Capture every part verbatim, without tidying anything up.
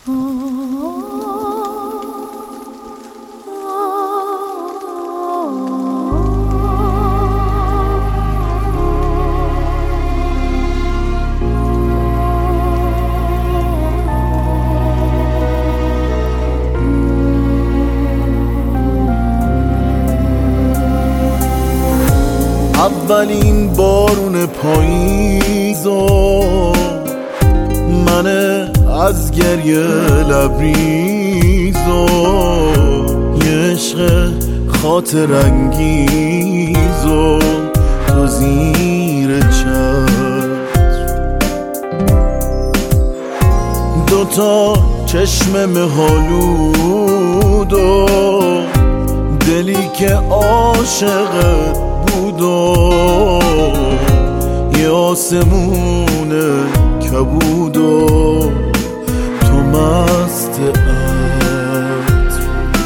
اولین بارون پاییزو من از گریه لبریزو یه عشق خاطر انگیزو تو زیر چتر دوتا چشم مهالودو دلی که عاشقت بود و یه آسمون کبود و تو مست عطر.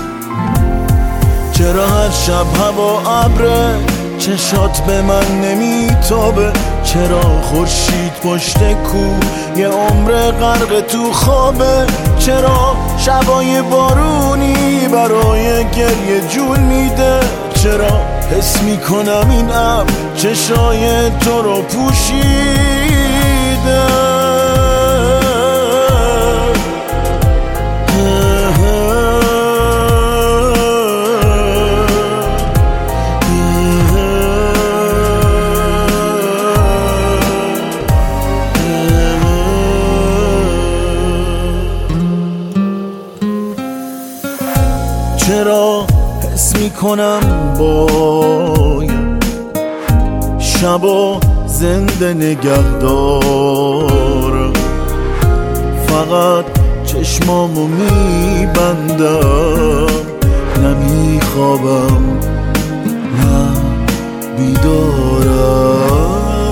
چرا هر شب هوا ابره چشات به من نمیتابه؟ چرا خورشید پشت کو یه عمر غرق تو خوابه؟ چرا شبای بارونی برای گریه جون میده؟ چرا حس میکنم این ابر چشای تو رو پوشیده؟ چرا حس میکنم باید شبا زنده نگه دارم، فقط چشمامو میبندم، نمیخوابم نه بیدارم.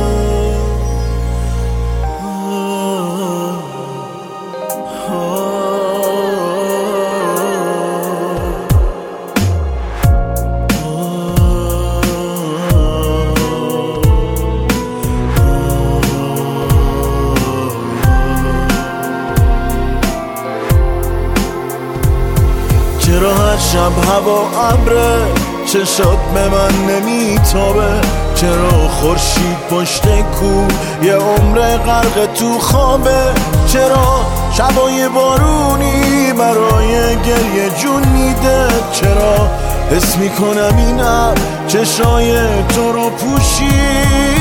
چرا هر شب هوا ابره چشات به من نمیتابه؟ چرا خورشید پشت کو یه عمر غرق تو خوابه؟ چرا شبای بارونی برای گریه جون میده؟ چرا حس میکنم این ابر چشای تو رو پوشید؟